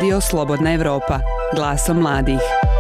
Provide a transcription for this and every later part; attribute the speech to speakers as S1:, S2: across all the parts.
S1: Radio Slobodna Evropa, glasom mladih.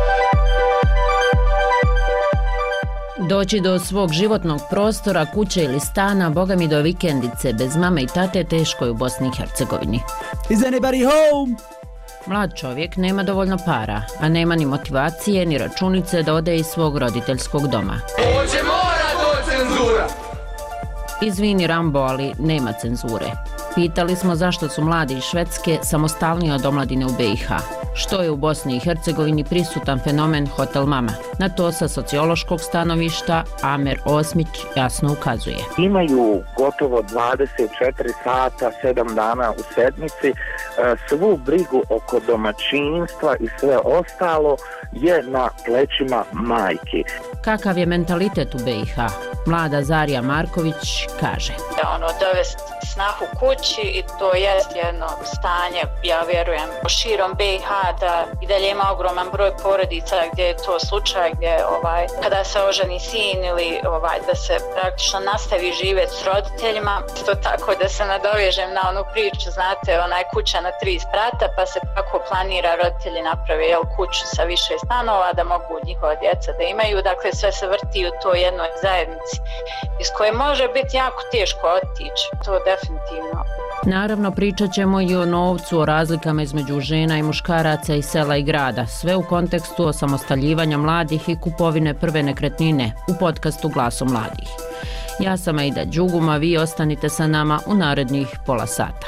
S2: Doći do svog životnog prostora, kuće ili stana, boga mi do vikendice, bez mame i tate, teško je u Bosni i Hercegovini.
S3: Is anybody home?
S2: Mlad čovjek nema dovoljno para, a nema ni motivacije ni računice da ode iz svog roditeljskog doma.
S4: Ovdje mora to cenzura!
S2: Izvini Rambo, ali nema cenzure. Pitali smo zašto su mladi iz Švedske samostalniji od omladine u BiH. Što je u Bosni i Hercegovini prisutan fenomen Hotel Mama? Na to sa sociološkog stanovišta Amer Osmić jasno ukazuje.
S5: Imaju gotovo 24 sata, 7 dana u sedmici, svu brigu oko domaćinstva i sve ostalo je na plećima majki.
S2: Kakav je mentalitet u BiH? Mlada Zarija Marković kaže.
S6: Dovesti snahu kući i to jest jedno stanje, ja vjerujem, širom BiH da i dalje ima ogroman broj porodica gdje je to slučaj, gdje kada se oženi sin ili da se praktično nastavi živjeti s roditeljima. Isto tako da se nadovežem na onu priču, znate, kuća na 3 sprata, pa se tako planira, roditelji naprave kuću sa više stanova da mogu njihova djeca da imaju. Dakle, sve se vrti u toj jednoj zajednici iz koje može biti jako teško otići. To definitivno.
S2: Naravno, pričat ćemo i o novcu, o razlikama između žena i muškaraca iz sela i grada, sve u kontekstu osamostaljivanja mladih i kupovine prve nekretnine u podcastu Glasom mladih. Ja sam Aida Đuguma, vi ostanite sa nama u narednih pola sata.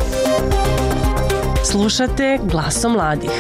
S7: Slušate Glasom mladih.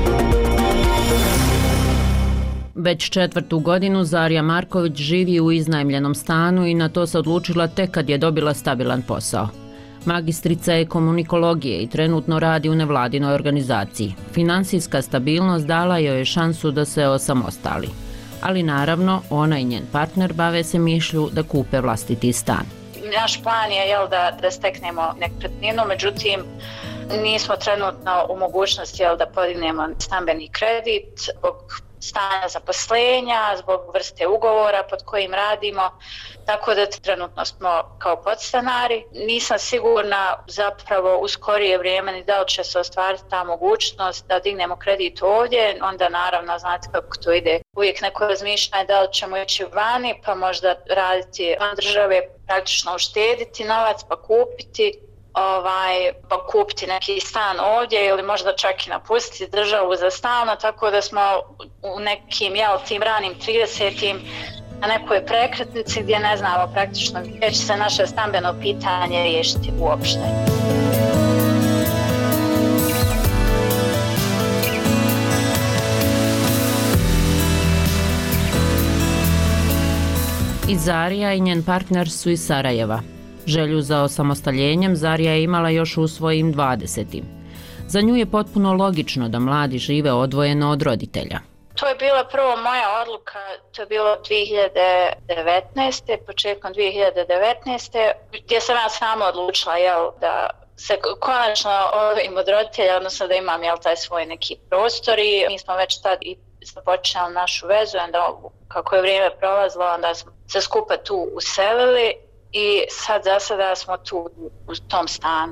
S2: Već 4. godinu Zarija Marković živi u iznajmljenom stanu i na to se odlučila tek kad je dobila stabilan posao. Magistrica je komunikologije i trenutno radi u nevladinoj organizaciji. Finansijska stabilnost dala joj je šansu da se osamostali. Ali naravno, ona i njen partner bave se mišlju da kupe vlastiti stan.
S6: Naš plan je da steknemo nekretninu, međutim nismo trenutno u mogućnosti da podignemo stambeni kredit zbog stanja zaposlenja, zbog vrste ugovora pod kojim radimo, tako da trenutno smo kao podstanari. Nisam sigurna zapravo u skorije vrijeme ni da li će se ostvariti ta mogućnost da dignemo kredit ovdje, onda naravno znate kako to ide. Uvijek neko razmišljanje da li ćemo ići vani pa možda raditi van države, praktično uštediti novac pa kupiti. Pa kupiti neki stan ovdje ili možda čak i napustiti državu za stalno, tako da smo u nekim tim ranim 30-im na nekoj prekretnici gdje ne znamo praktično gdje će se naše stambeno pitanje riješiti uopšte.
S2: I Zarija i njen partner su iz Sarajeva. Želju za osamostaljenjem Zarija je imala još u svojim 20. Za nju je potpuno logično da mladi žive odvojeno od roditelja.
S6: To je bila prvo moja odluka, to je bilo 2019. početkom 2019. gdje sam ja sama odlučila da se konačno odvojim od roditelja, odnosno da imam taj svoj neki prostor i mi smo već tad i započeli našu vezu, onda kako je vrijeme prolazilo, onda smo se skupa tu uselili. I za sada smo tu u tom stanu.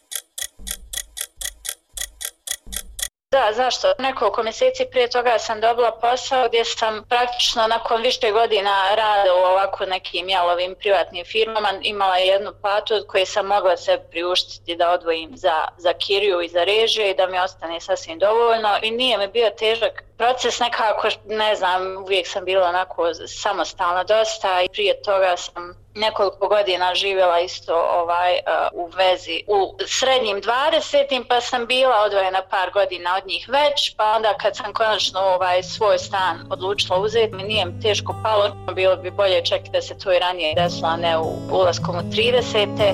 S6: Da, zašto? Nekoliko mjeseci prije toga sam dobila posao gdje sam praktično nakon više godina rada u ovako nekim jalovim privatnim firmama imala jednu platu od koje sam mogla se priuštiti da odvojim za kiriju i za režije i da mi ostane sasvim dovoljno. I nije mi bio težak proces, nekako, ne znam, uvijek sam bila onako samostalna dosta i prije toga sam nekoliko godina živjela isto u vezi u srednjim 20. pa sam bila odvojena par godina od njih već, pa onda kad sam konačno svoj stan odlučila uzeti, mi nije teško palo, bilo bi bolje čak da se to i ranije desilo, a ne ulaskom u 30.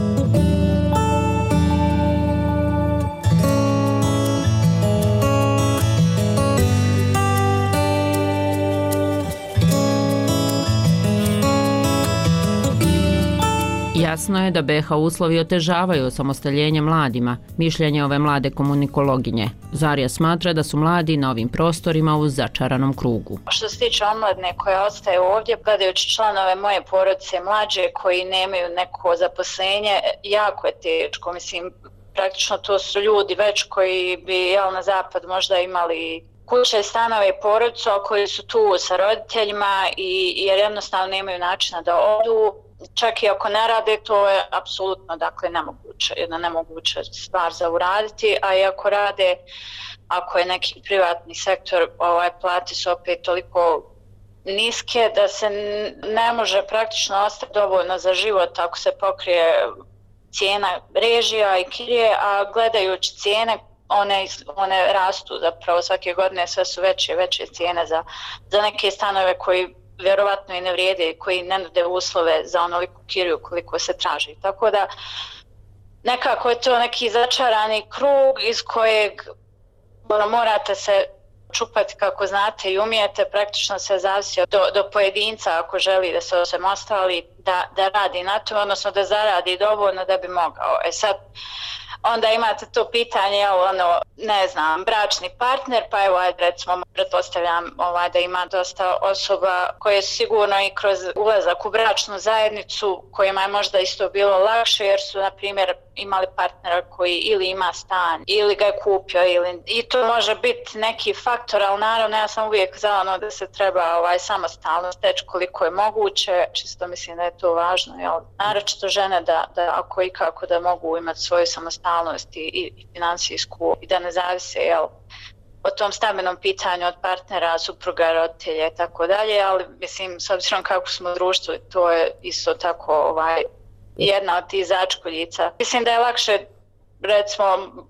S2: Jasno je da BiH uslovi otežavaju osamostaljenje mladima, mišljenje ove mlade komunikologinje. Zarija smatra da su mladi na ovim prostorima u začaranom krugu.
S6: Što se tiče omladine koja ostaje ovdje, gledajući članove moje porodice mlađe koji nemaju neko zaposlenje, jako je teško. praktično to su ljudi već koji bi na zapad možda imali kuće, stanove i porodicu, koji su tu sa roditeljima jer jednostavno nemaju načina da odu. Čak i ako ne rade, to je apsolutno nemoguće, jedna nemoguća stvar za uraditi, a i ako rade, ako je neki privatni sektor, plate su opet toliko niske da se ne može praktično ostati dovoljno za život ako se pokrije cijena režija i kirije, a gledajući cijene one rastu zapravo svake godine, sve su veće i veće cijene za neke stanove koji vjerovatno i ne vrijede i koji ne nude uslove za onoliku kiriju koliko se traži. Tako da nekako je to neki začarani krug iz kojeg morate se čupati kako znate i umijete, praktično se zavisi do pojedinca ako želi da se osamostali, da radi na to, odnosno da zaradi dovoljno da bi mogao. Sad, onda imate to pitanje, ne znam, bračni partner, pa evo, recimo, pretpostavljam da ima dosta osoba koje su sigurno i kroz ulazak u bračnu zajednicu, kojima je možda isto bilo lakše, jer su, na primjer, imali partnera koji ili ima stan, ili ga je kupio, i to može biti neki faktor, ali naravno ja sam uvijek za da se treba samostalno steći koliko je moguće, čisto mislim da je to važno, naročito žene da ako i kako da mogu imati svoju samostalnost i financijsku i da ne zavise o tom stambenom pitanju od partnera, supruga, roditelja i tako dalje, ali mislim s obzirom kako smo u društvu, to je isto tako jedna od tih začkoljica. Mislim da je lakše, recimo,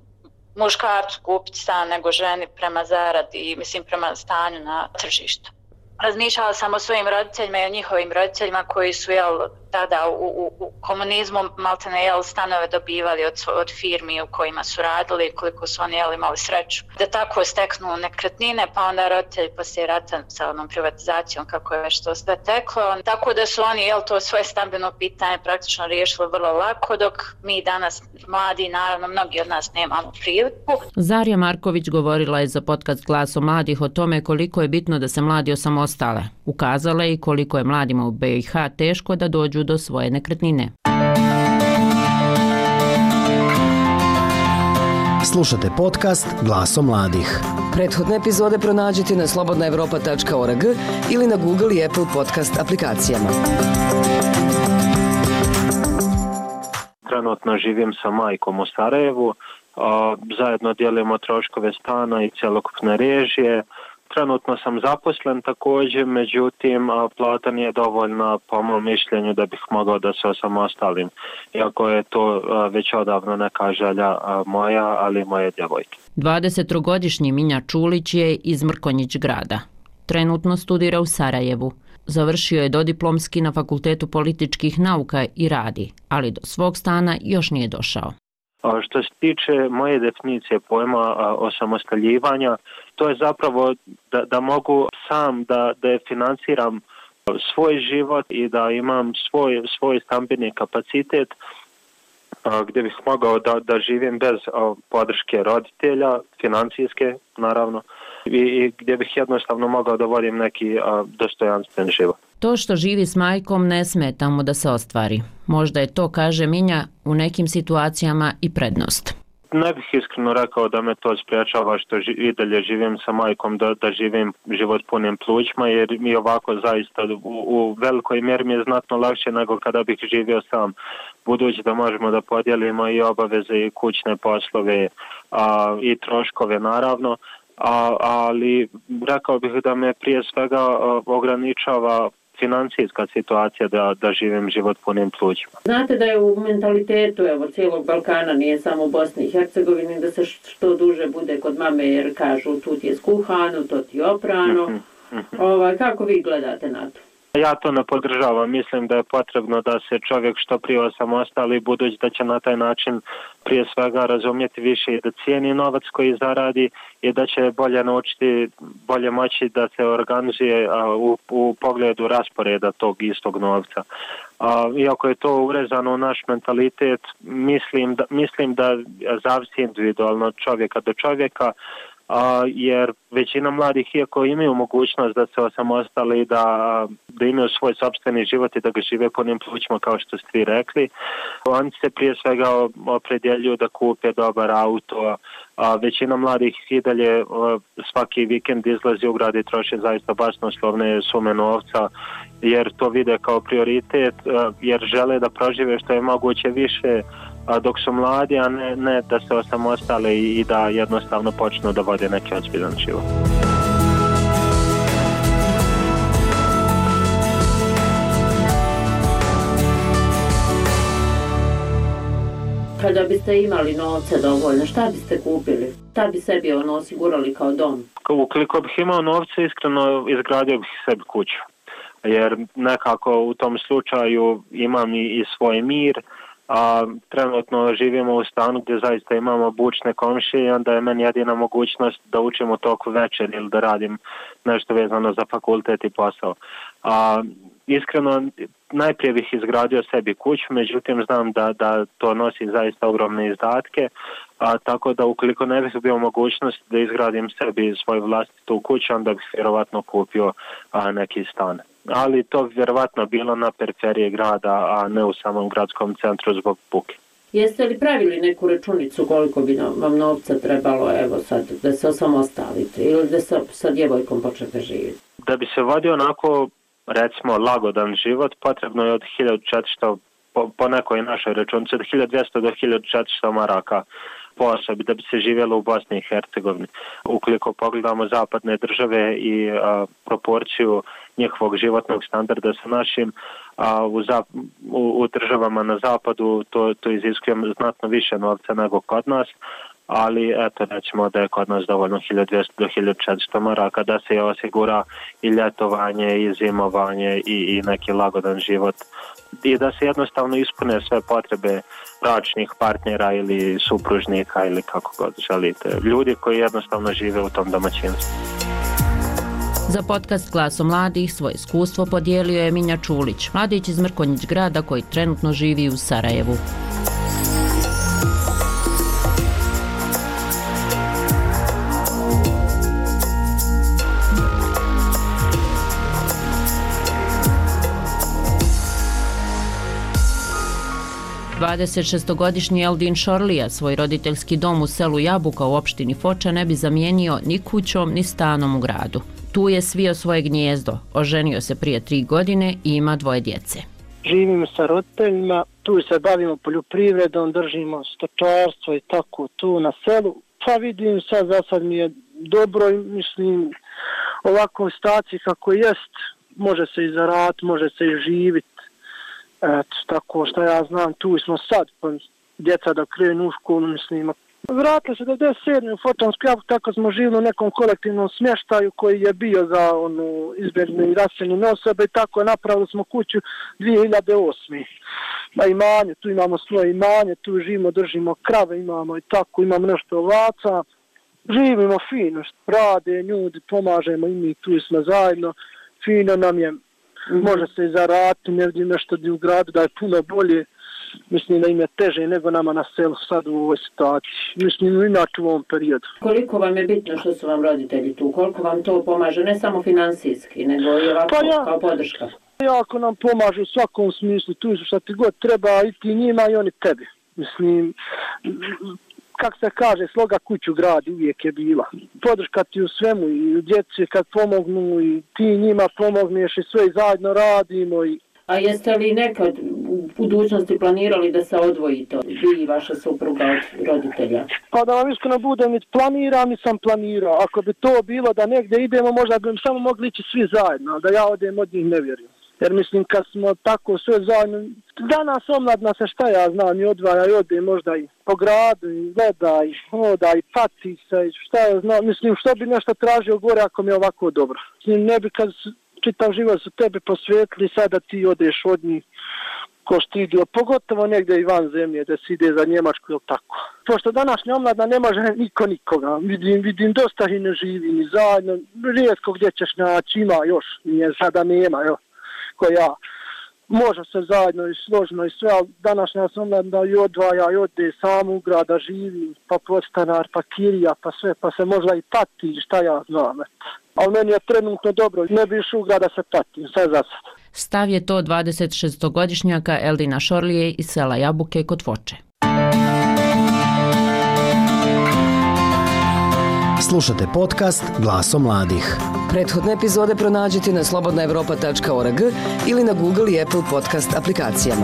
S6: muškarcu kupiti stan nego ženi prema zaradi i mislim prema stanju na tržištu. Razmišljala sam o svojim roditeljima i o njihovim roditeljima koji su tada u komunizmu maltene stanove dobivali od firmi u kojima su radili, koliko su oni imali sreću da tako steknu nekretnine, pa onda roditelji poslije rata sa onom privatizacijom kako je već to sve teklo. Tako da su oni to svoje stambeno pitanje praktično riješili vrlo lako, dok mi danas mladi, naravno mnogi od nas nemamo priliku.
S2: Zarja Marković govorila je za podcast Glasom mladih o tome koliko je bitno da se mladi osamostale. Ukazala je i koliko je mladima u BiH teško da dođu do svoje nekretnine.
S3: Slušate podcast Glasom mladih.
S7: Prethodne epizode pronađite na slobodnaevropa.org ili na Google i Apple podcast aplikacijama.
S8: Trenutno živim sa majkom u Sarajevu, zajedno dijelimo troškove stana i cjelokupne režije. Trenutno sam zaposlen također, međutim plata nije dovoljna po mom mišljenju da bih mogao da se osamostalim, iako je to već odavno neka želja moja, ali moje djevojke.
S2: 23-godišnji Minja Čulić je iz Mrkonjić grada. Trenutno studira u Sarajevu. Završio je dodiplomski na Fakultetu političkih nauka i radi, ali do svog stana još nije došao.
S8: Što se tiče moje definicije pojma osamostaljivanja, to je zapravo da mogu sam da financiram svoj život i da imam svoj stambeni kapacitet gdje bih mogao da živim bez podrške roditelja, financijske naravno, i gdje bih jednostavno mogao da vodim neki dostojanstven život.
S2: To što živi s majkom ne smeta mu da se ostvari. Možda je to, kaže Minja, u nekim situacijama i prednost.
S8: Ne bih iskreno rekao da me to spriječava što i dalje živim sa majkom, da živim život punim plućima, jer mi ovako zaista u velikoj mjeri mi je znatno lakše nego kada bih živio sam, budući da možemo da podijelimo i obaveze i kućne poslove i troškove naravno, ali rekao bih da me prije svega ograničava financijska situacija da živim život punim plućima.
S2: Znate da je u mentalitetu cijelog Balkana, nije samo u Bosni i Hercegovini, da se što duže bude kod mame, jer kažu tu ti je skuhano, to ti je oprano. Kako vi gledate na to?
S8: Ja to ne podržavam. Mislim da je potrebno da se čovjek što prije osamostali, budući da će na taj način prije svega razumjeti više i da cijeni novac koji zaradi i da će bolje naučiti, bolje moći da se organizuje u pogledu rasporeda tog istog novca. Iako je to urezano u naš mentalitet, mislim da zavisi individualno čovjeka do čovjeka. jer većina mladih, iako imaju mogućnost da se osamostale i da imaju svoj sopstveni život i da ga žive punim plućima, kao što ste vi rekli, oni se prije svega opredjeljuju da kupe dobar auto. Većina mladih i dalje svaki vikend izlazi u grad i troši zaista basnoslovne sume novca, jer to vide kao prioritet, jer žele da prožive što je moguće više dok su mladi, a ne da se osamostale i da jednostavno počnu da vode neki ozbiljan život.
S2: Kada biste imali novce dovoljno, šta biste kupili? Šta bi sebi osigurali kao dom?
S8: Ukoliko bih imao novce, iskreno izgradio bih sebi kuću. Jer nekako u tom slučaju imam i svoj mir, a trenutno živimo u stanu gdje zaista imamo bučne komšije i onda je meni jedina mogućnost da učim u toku večer ili da radim nešto vezano za fakultet i posao. Iskreno, najprije bih izgradio sebi kuću, međutim znam da to nosi zaista ogromne izdatke, tako da ukoliko ne bih bio mogućnost da izgradim sebi svoju vlastitu kuću, onda bih vjerovatno kupio neki stan. Ali to bi vjerovatno bilo na periferiji grada, a ne u samom gradskom centru zbog buke.
S2: Jeste li pravili neku računicu koliko bi vam novca trebalo, evo sad, da se osamostalite ili da sa djevojkom počnete živjeti?
S8: Da bi se vodio onako, recimo, lagodan život, potrebno je od 1400, po nekoj našoj računici, od 1200 do 1400 maraka po osobi da bi se živjelo u Bosni i Hercegovini. Ukoliko pogledamo zapadne države i proporciju njihovog životnog standarda sa našim, u državama na zapadu to iziskuje znatno više novca nego kod nas, ali eto, recimo da je kod nas dovoljno 1200 do 1400 maraka da se osigura i ljetovanje i zimovanje i neki lagodan život i da se jednostavno ispune sve potrebe bračnih partnera ili supružnika ili kako god želite. Ljudi koji jednostavno žive u tom domaćinstvu.
S2: Za podcast Glasom mladih svoje iskustvo podijelio je Minja Čulić, mladić iz Mrkonjić grada koji trenutno živi u Sarajevu. Dvadesetšestogodišnji Eldin Šorlija svoj roditeljski dom u selu Jabuka u opštini Foča ne bi zamijenio ni kućom ni stanom u gradu. Tu je svio svoje gnijezdo, oženio se prije 3 godine i ima 2 djece.
S9: Živimo sa roditeljima, tu se bavimo poljoprivredom, držimo stočarstvo i tako tu na selu. Pa vidim za sad mi je dobro i mislim ovako situaciji kako jest, može se i zaraditi, može se i živjeti. Eto, tako što ja znam, tu smo sad, pa djeca da krenu u školu, mislim. Vratili se 97. u Fočansku Jabuku, tako smo živjeli u nekom kolektivnom smještaju koji je bio za izbježne i raseljene osobe i tako napravili smo kuću 2008. Na imanju, tu imamo svoje imanje, tu živimo, držimo krave, imamo i tako, imamo nešto ovaca. Živimo fino, rade ljudi, pomažemo i mi, tu smo zajedno, fino nam je. Može se i zaraditi, ne vidim nešto u gradu da je puno bolje, mislim da im je teže nego nama na selu sad u ovoj situaciji, mislim inače u ovom periodu.
S2: Koliko vam je bitno što su vam roditelji tu, koliko vam to pomaže, ne samo financijski, nego i ovako kao podrška?
S9: Jako nam pomažu u svakom smislu, tu su što ti god treba i ti njima i oni tebi, mislim. Kako se kaže, sloga kuću gradi uvijek je bila. Podrška ti u svemu i djeci kad pomognu i ti njima pomogneš i sve zajedno radimo.
S2: A jeste li nekad u budućnosti planirali da se odvojite, vi i vaša supruga od roditelja?
S9: Pa da vam iskreno budem, nisam planirao. Ako bi to bilo da negdje idemo, možda bi samo mogli ići svi zajedno, da ja odem od njih ne vjerujem. Jer mislim kad smo tako sve zajedno, danas omladna se šta ja znam i odvaja i ode možda i po gradu i gleda i hoda i paci se i šta ja znam, mislim što bi nešto tražio gore ako mi je ovako dobro. Mislim ne bi kad čitav život su tebi posvetili sada ti odeš od njih ko što idio, pogotovo negdje i van zemlje da se ide za Njemačku ili tako. Pošto današnja omladna ne može nikoga, vidim dosta i ne živi ni zajedno, rijetko gdje ćeš naći, ima još, nije sada nema, evo. Ko ja. može se zajedno i složno i sve, ali današnja sam da i odvaja i ode sam u grad da živi, pa podstanar, pa kirija, pa sve, pa se možda i pati, šta ja znam. Ali meni je trenutno dobro, ne bi išao u grad da se patim, sve za sad.
S2: Stav je to 26-godišnjaka Eldina Šorlije iz sela Jabuke kod Foče.
S3: Slušate podcast Glasom mladih.
S7: Prethodne epizode pronađite na slobodnaevropa.org ili na Google i Apple podcast aplikacijama.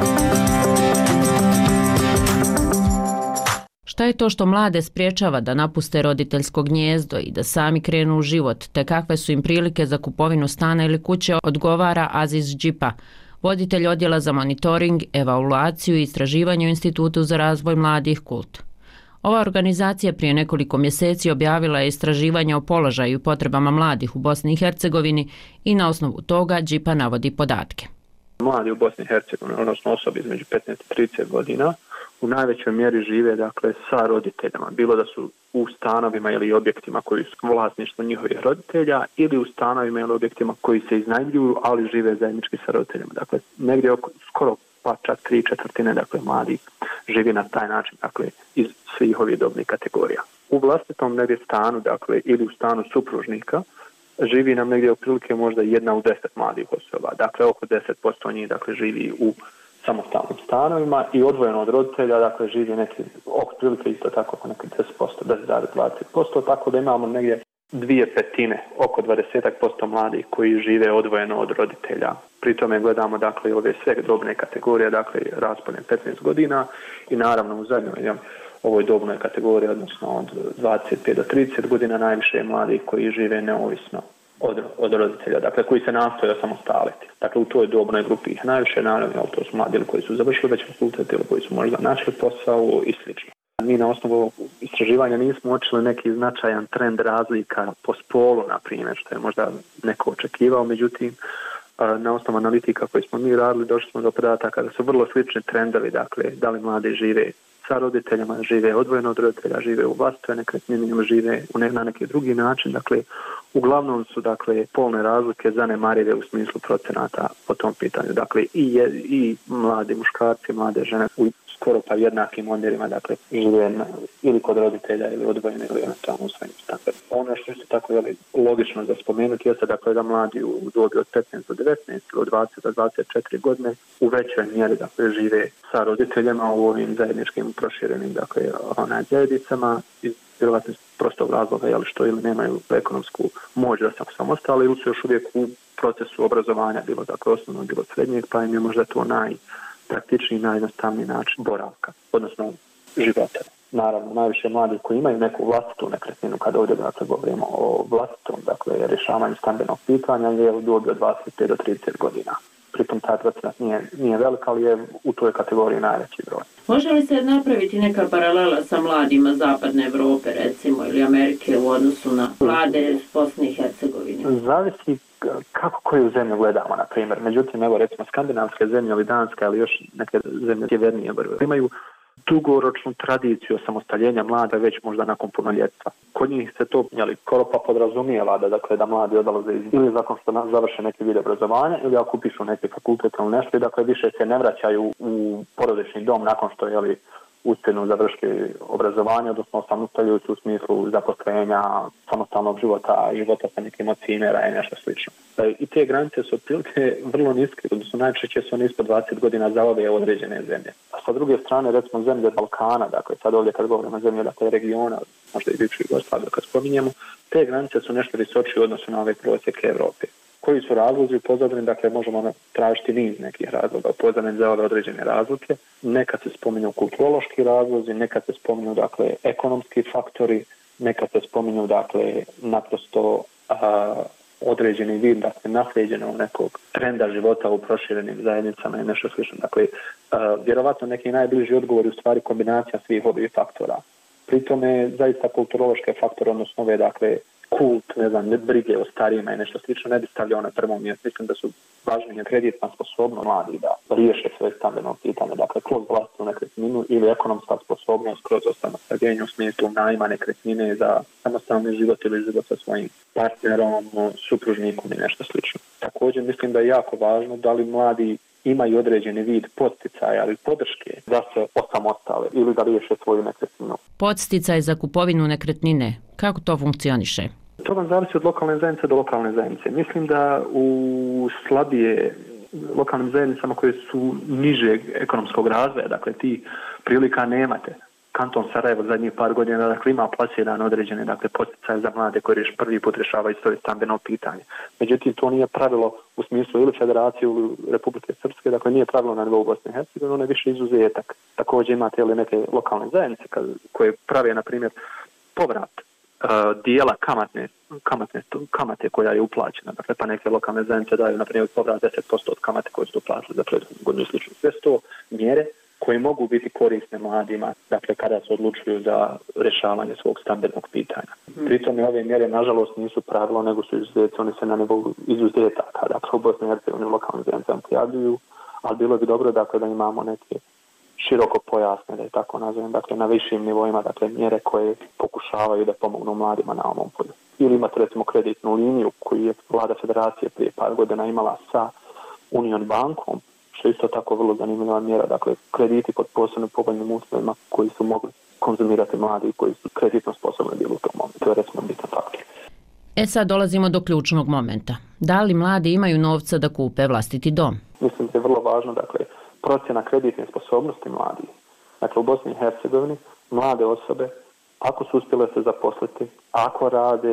S2: Šta je to što mlade spriječava da napuste roditeljsko gnijezdo i da sami krenu u život, te kakve su im prilike za kupovinu stana ili kuće, odgovara Aziz Džipa, voditelj odjela za monitoring, evaluaciju i istraživanje u Institutu za razvoj mladih KULT. Ova organizacija prije nekoliko mjeseci objavila je istraživanje o položaju i potrebama mladih u Bosni i Hercegovini i na osnovu toga Džipa navodi podatke.
S10: Mladi u Bosni i Hercegovini, odnosno osobe između 15 i 30 godina, u najvećoj mjeri žive sa roditeljama, bilo da su u stanovima ili objektima koji su vlasništvo njihovih roditelja ili u stanovima ili objektima koji se iznajmljuju, ali žive zajednički sa roditeljima. Dakle, negdje skoro pa čak 3/4 mladih živi na taj način, iz svih ovih dobnih kategorija. U vlastitom negdje stanu, ili u stanu supružnika, živi nam negdje otprilike možda 1 u 10 mladih osoba. Dakle, oko 10% njih živi u samostalnim stanovima i odvojeno od roditelja, živi neki otprilike isto tako oko neki 10%, 10,20%, tako da imamo negdje 2/5, oko 20% mladih koji žive odvojeno od roditelja. Pri tome gledamo i ove sve dobne kategorije, raspone 15 godina i naravno u zadnjoj ovoj dobnoj kategoriji, odnosno od 25 do 30 godina najviše je mladih koji žive neovisno od roditelja, koji se nastoje osamostaliti. U toj dobnoj grupi ih najviše, naravno, to su mladi koji su završili već fakultet ili koji su možda našli posao i sl. Mi na osnovu istraživanja nismo uočili neki značajan trend razlika po spolu, na primjer, što je možda neko očekivao, međutim, na osnovu analitika koji smo mi radili, došli smo do podataka da su vrlo slični trendovi, da li mladi žive sa roditeljima, žive odvojeno od roditelja, žive u vlastitoj nekretnini ili žive na neki drugi način. Uglavnom su polne razlike zanemarive u smislu procenata po tom pitanju. I mladi muškarci, mlade žene u skoro pa jednakim omjerima žive ili kod roditelja ili odvojeno ili eventualno u svojim standardima. Ono što je tako logično za spomenuti jeste da mladi u dobi od 15 do 19 ili od 20 do 24 godine u većoj mjeri žive sa roditeljima u ovim zajedničkim proširenim zajednicama iz vjerovatno prostog razloga što ili nemaju ekonomsku moć da se samostali ili su još uvijek u procesu obrazovanja, bilo osnovno, bilo srednjeg, pa im je možda to najpraktičniji, najjednostavniji način boravka, odnosno života. Naravno, najviše mladih koji imaju neku vlastitu nekretninu, kada ovdje govorimo o vlastitom rješavanju stambenog pitanja, je u dobi od 25 do 30 godina. Pritom taj procenat nije velik, ali je u toj kategoriji najveći broj.
S2: Može li se napraviti neka paralela sa mladima Zapadne Evrope, recimo, ili Amerike u odnosu na mlade iz Bosne i Hercegovine?
S10: Zavisi kako koju zemlju gledamo, na primjer. Međutim, recimo skandinavske zemlje ili Danska, ali još neke zemlje sjevernije imaju dugoročnu tradiciju osamostaljenja mlada već možda nakon punoljetstva. Kod njih se to skoro pa podrazumijeva da mladi odlaze ili nakon što završe neki vid obrazovanja ili ako upišu neki fakultet ili nešto i više se ne vraćaju u porodični dom nakon što uspješno završili obrazovanje, odnosno samostaljujući u smislu zaposlenja, samostalnog života sa nekim od cimera i nešto slično. I te granice su otprilike vrlo niske, odnosno najčešće su one ispod 20 godina za ove određene zemlje. A sa druge strane, recimo zemlje Balkana, sad ovdje kad govorimo o zemlje regiona, možda i bivši Jugoslaviju kad spominjemo, te granice su nešto visočije u odnosu na ove prosjeke Evrope. Koji su razlozi u pozadini, možemo tražiti niz nekih razloga u pozadini za ove određene razlike. Nekad se spominju kulturološki razlozi, nekad se spominju ekonomski faktori, nekad se spominju naprosto određeni vid nasljeđenog nekog trenda života u proširenim zajednicama i nešto slično. Vjerovatno neki najbliži odgovor je u stvari kombinacija svih ovih faktora. Pri tome zaista kulturološke faktore, odnosno ove kult, brige o starijima i nešto slično ne bi stavljao na prvom mjestu. Mislim da su važnije kreditna sposobnost mladih da riješe svoje stambeno pitanje, kroz vlastitu nekretninu ili ekonomska sposobnost kroz osamostaljenje u smislu najma nekretnine za samostalni život ili život sa svojim partnerom, supružnikom i nešto slično. također mislim da je jako važno da li mladi imaju određeni vid podsticaja ili podrške da se osamostale ili da riješe svoju nekretninu.
S2: Podsticaj za kupovinu nekretnine, kako to funkcioniše?
S10: To vam zavisi od lokalne zajednice do lokalne zajednice. Mislim da u slabije lokalnim zajednicama koje su nižeg ekonomskog razvoja, dakle ti prilika nemate. Kanton Sarajevo zadnjih par godina dakle, ima plasiran određene dakle, poticaje za mlade koji prvi put rješavaju svoje stambeno pitanje. Međutim, to nije pravilo u smislu ili Federacije ili Republike Srpske, dakle nije pravilo na nivou Bosne i Hercegovine, ono je više izuzetak. Također imate ili neke lokalne zajednice koje prave, na primjer, povrat dijela kamate koja je uplaćena. Dakle, pa neke lokalne zajednice daju, na primjer, povrat 10% od kamate koje su uplatili za prethodnu godinu i slično. Sve to mjere koje mogu biti korisne mladima, dakle, kada se odlučuju za rješavanje svog stambenog pitanja. Pritom ove mjere, nažalost, nisu pravilo, nego su izuzeti, oni se na nivou izuzetaka, dakle, u Bosni i Hercegovini lokalne zajednice prijavljuju, ali bilo bi dobro, dakle, da imamo neke široko pojasne, da je tako nazovem, dakle, na višim nivoima, dakle, mjere koje pokušavaju da pomognu mladima na ovom polju. Ili imate, recimo, kreditnu liniju koju je vlada Federacije prije par godina imala sa Union bankom, što je isto tako vrlo zanimljiva mjera, dakle, krediti pod posebno povoljnim uslovima koji su mogli konzumirati mladi koji su kreditno sposobni bili u tom momentu. To je, recimo, bitan faktor.
S2: Sad dolazimo do ključnog momenta. Da li mladi imaju novca da kupe vlastiti dom?
S10: Mislim da je vrlo važno, dakle, procjena kreditne sposobnosti mladih. Dakle, u Bosni i Hercegovini mlade osobe, ako su uspjele se zaposliti, ako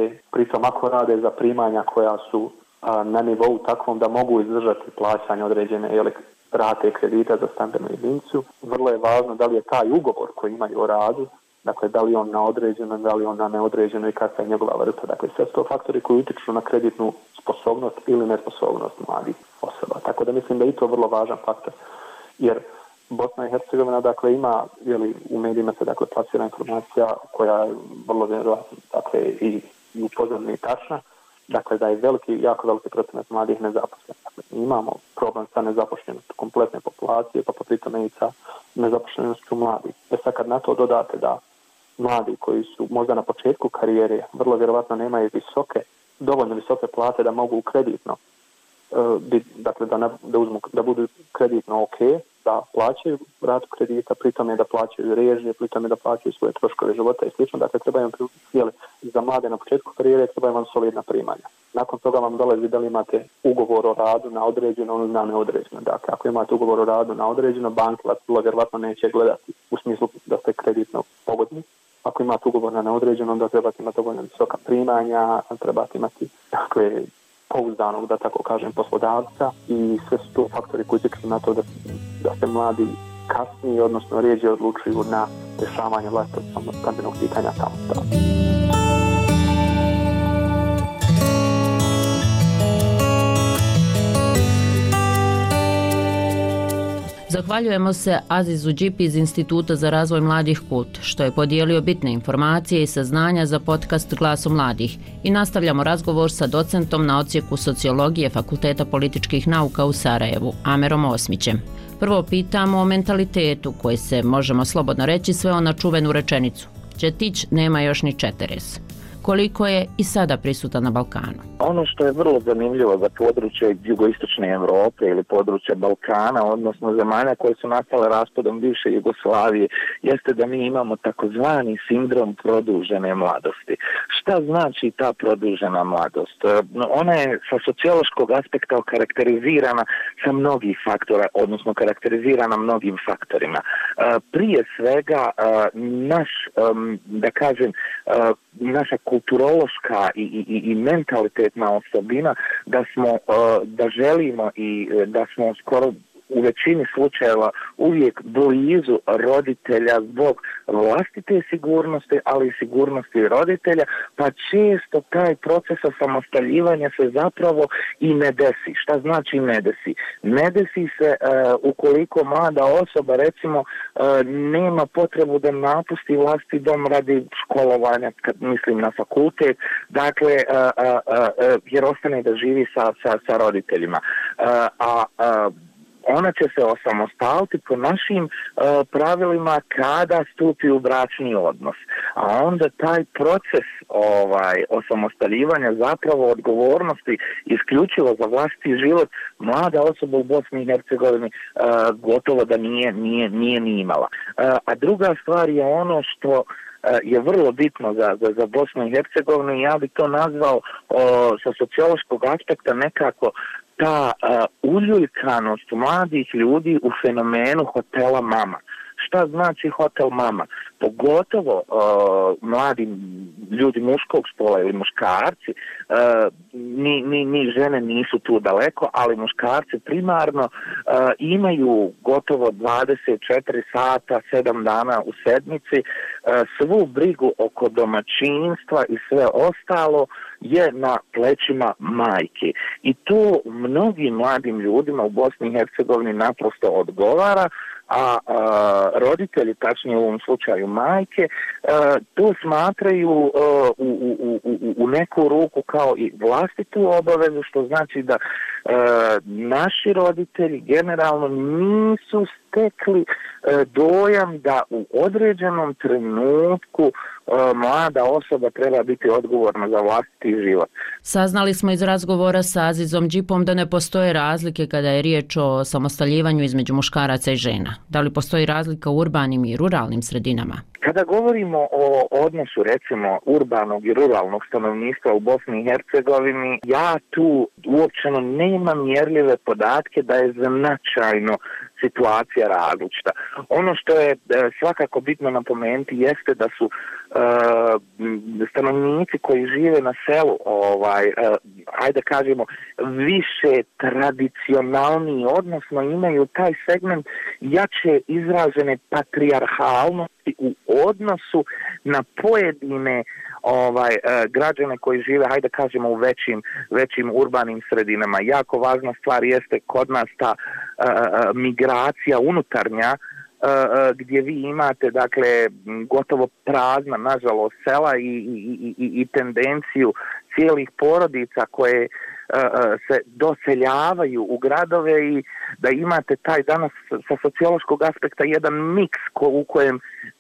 S10: rade za primanja koja su na nivou takvom da mogu izdržati plaćanje određene rate kredita za stambenu jedinicu, vrlo je važno da li je taj ugovor koji imaju o radu, dakle, da li on na određeno, da li on na neodređeno i kakva je njegova vrsta. Dakle, sve su to faktori koji utječu na kreditnu sposobnost ili nesposobnost mladih osoba. Tako da mislim da je i to vrlo važan faktor. Jer Bosna i Hercegovina, dakle, ima, u medijima se, dakle, plasira informacija koja je vrlo vjerojatno, dakle, i upozorna i tačna, dakle, da je jako veliki procenat mladih nezaposlenih. Dakle, imamo problem sa nezaposlenošću kompletne populacije, pa pri tome i sa nezaposlenošću mladih. Sad kad na to dodate da mladi koji su možda na početku karijere vrlo vjerojatno nemaju dovoljno visoke plate da mogu kreditno, dakle, da budu kreditno ok, da plaćaju ratu kredita, pritome da plaćaju režije, pritome da plaćaju svoje troškove života i slično. Dakle, trebaju za mlade na početku karijere trebaju vam solidna primanja. Nakon toga vam dolazi da li imate ugovor o radu na određeno ili na neodređeno. Dakle, ako imate ugovor o radu na određeno, banka vas vjerojatno neće gledati u smislu da ste kreditno pogodni. Ako imate ugovor na neodređeno, onda trebate imati dovoljno visoka primanja, trebate imati, dakle, pouzdanog, da tako kažem, poslodavca i sve su to faktori koji utječu na to da se mladi kasnije, odnosno rjeđe odlučuju na rješavanje vlastitog stambenog pitanja samostalno.
S2: Zahvaljujemo se Azizu Đipi iz Instituta za razvoj mladih KULT, što je podijelio bitne informacije i saznanja za podcast Glasom mladih i nastavljamo razgovor sa docentom na odsjeku sociologije Fakulteta političkih nauka u Sarajevu, Amerom Osmićem. Prvo pitamo o mentalitetu koji se, možemo slobodno reći, sveo na čuvenu rečenicu. Četić nema još ni četeres. Koliko je i sada prisutan na Balkanu?
S5: Ono što je vrlo zanimljivo za područje jugoistočne Europe ili područja Balkana, odnosno zemalja koje su nastale raspadom bivše Jugoslavije, jeste da mi imamo takozvani sindrom produžene mladosti. Šta znači ta produžena mladost? Ona je sa sociološkog aspekta okarakterizirana sa mnogih faktora, odnosno karakterizirana mnogim faktorima. Prije svega, naša kulturološka i mentalitetna osobina da želimo i da smo skoro u većini slučajeva uvijek blizu roditelja zbog vlastite sigurnosti, ali i sigurnosti roditelja, pa često taj proces osamostaljivanja se zapravo i ne desi. Šta znači ne desi? Ne desi se ukoliko mlada osoba, recimo, nema potrebu da napusti vlastiti dom radi školovanja, kad mislim na fakultet, dakle, jer ostane da živi sa roditeljima. ona će se osamostaliti po našim pravilima kada stupi u bračni odnos. A onda taj proces osamostaljivanja, zapravo odgovornosti isključivo za vlastiti život, mlada osoba u Bosni i Hercegovini gotovo da nije ni imala. A druga stvar je ono što je vrlo bitno za Bosnu i Hercegovinu, ja bih to nazvao sa sociološkog aspekta nekako ta uljuljkanost mladih ljudi u fenomenu hotela mama. Šta znači hotel mama? Pogotovo mladi ljudi muškog spola ili muškarci, ni žene nisu tu daleko, ali muškarci primarno imaju gotovo 24 sata, 7 dana u sedmici, svu brigu oko domaćinstva i sve ostalo je na plećima majke. I to mnogim mladim ljudima u Bosni i Hercegovini naprosto odgovara, a roditelji, tačnije u ovom slučaju majke, to smatraju u neku ruku kao i vlastitu obavezu, što znači da naši roditelji generalno nisu stekli dojam da u određenom trenutku mlada osoba treba biti odgovorna za vlastiti život.
S2: Saznali smo iz razgovora sa Azizom Džipom da ne postoje razlike kada je riječ o samostaljivanju između muškaraca i žena. Da li postoji razlika u urbanim i ruralnim sredinama?
S5: Kada govorimo o odnosu, recimo, urbanog i ruralnog stanovništva u Bosni i Hercegovini, ja tu uopćeno nemam mjerljive podatke da je značajno situacija različita. Ono što je svakako bitno napomenuti jeste da su stanovnici koji žive na selu, ajde kažemo, više tradicionalni, odnosno imaju taj segment jače izražene patrijarhalnosti u odnosu na pojedine građane koji žive, hajde kažemo, u većim urbanim sredinama. Jako važna stvar jeste kod nas ta migracija unutarnja, gdje vi imate, dakle, gotovo prazna, nažalost, sela i tendenciju cijelih porodica koje se doseljavaju u gradove i da imate taj danas sa sociološkog aspekta jedan miks u kojem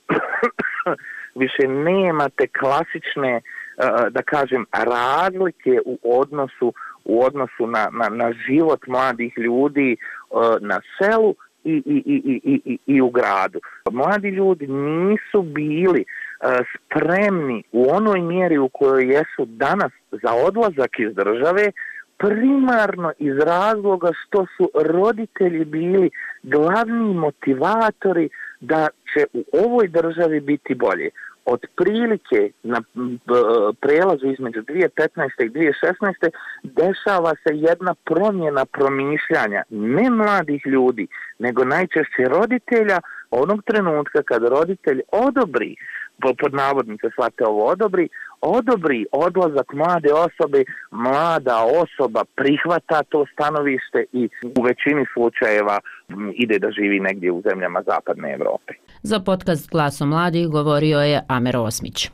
S5: više nemate klasične, da kažem, razlike u odnosu na život mladih ljudi na selu i u gradu. Mladi ljudi nisu bili spremni u onoj mjeri u kojoj jesu danas za odlazak iz države, primarno iz razloga što su roditelji bili glavni motivatori da će u ovoj državi biti bolje. Otprilike na prelazu između 2015. i 2016. dešava se jedna promjena promišljanja ne mladih ljudi, nego najčešće roditelja onog trenutka kad roditelj odobri, pod navodnice shvate ovo, odobri odlazak mlade osobe, mlada osoba prihvata to stanovište i u većini slučajeva ide da živi negdje u zemljama zapadne Europe.
S2: Za podcast Glasom mladih govorio je Amer Osmić.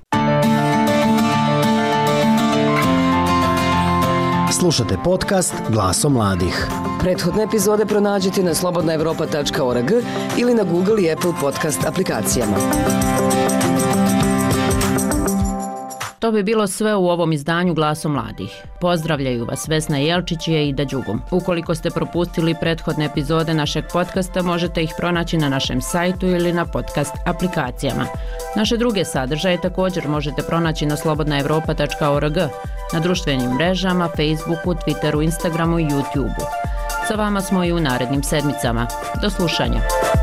S3: Slušate podcast Glasom mladih.
S7: Prethodne epizode pronađite na slobodnaevropa.org ili na Google i Apple podcast aplikacijama.
S2: To bi bilo sve u ovom izdanju Glasom mladih. Pozdravljaju vas Vesna Jelčić i Eida Đugum. Ukoliko ste propustili prethodne epizode našeg podcasta, možete ih pronaći na našem sajtu ili na podcast aplikacijama. Naše druge sadržaje također možete pronaći na slobodnaevropa.org, na društvenim mrežama, Facebooku, Twitteru, Instagramu i YouTubeu. Sa vama smo i u narednim sedmicama. Do slušanja.